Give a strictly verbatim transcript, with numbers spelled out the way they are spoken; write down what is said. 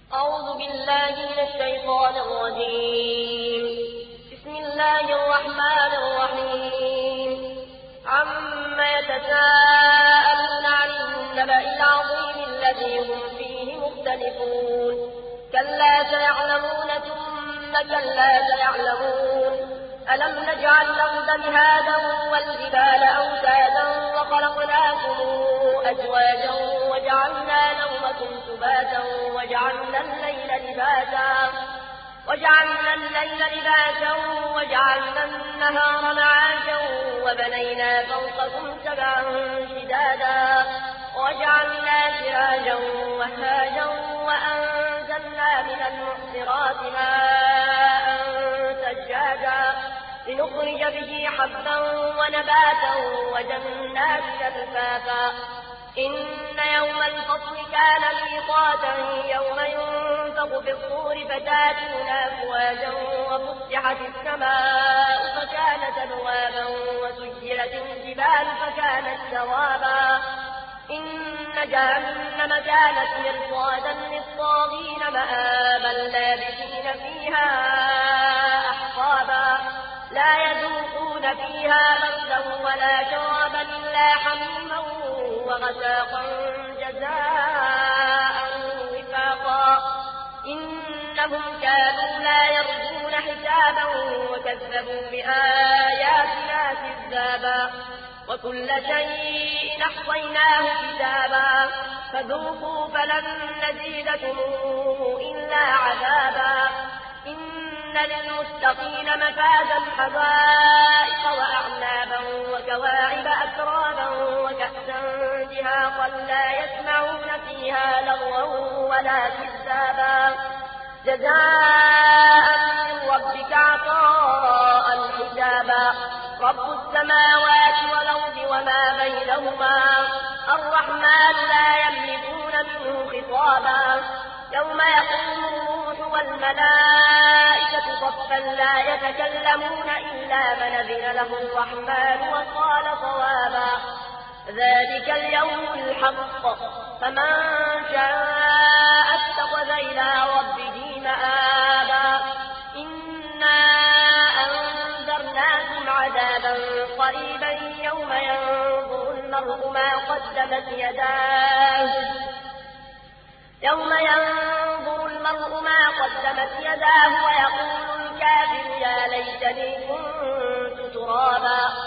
أعوذ بالله من الشيطان الرجيم. بسم الله الرحمن الرحيم. عما يتساءلون عن النبأ العظيم الذي هم فيه مختلفون. كلا سيعلمون ثم كلا سيعلمون. ألم نجعل الأرض مهادا والجبال أوتادا وخلقناكم أزواجا وجعلنا نومكم سباتا وجعلنا الليل لباسا وجعلنا الليل لباسا وجعلنا النهار معاشا وبنينا فوقكم سبعا شدادا وجعلنا سراجا وهاجا وأنزلنا من المعصرات ماء ثجاجا لنخرج به حبا ونباتا وجنات ألفافا. إن يوم الفصل كان ميقاتا يوم ينفخ في الصور فتاتون أفواجا وفتحت السماء فكانت أبوابا وسيرت الجبال فكانت سرابا. إن جهنم كانت مرصادا للطاغين مآبا لابثين فيها أحقابا. لا يذوقون فيها بردا ولا شرابا إلا حميما وغساقا جزاء وفاقا. إنهم كانوا لا يرجون حسابا وكذبوا بآياتنا كذابا. وكل شيء أحصيناه كتابا فذوقوا فلن نزيدكم إلا عذابا. إن للمتقين مفازا حدائق وأعنابا وكواعب أترابا وكأسا دهاقا لا يسمعون فيها لغوا ولا كذابا. جزاء من ربك عطاء حسابا. رب السماوات والأرض وما بينهما الرحمن لا يملكون منه خطابا. يوم يقوم الروح والملائكة صفا لا يتكلمون إلا من أذن له الرحمن وقال صوابا. ذلك اليوم الحق فمن شاء اتخذ إلى ربه مآبا. إنا أنذرناكم عذابا قريبا يوم ينظر المرء ما قدمت يداه يوم ينظر المرء ما قدمت يداه ويقول الكافر يا ليتني كنت ترابا.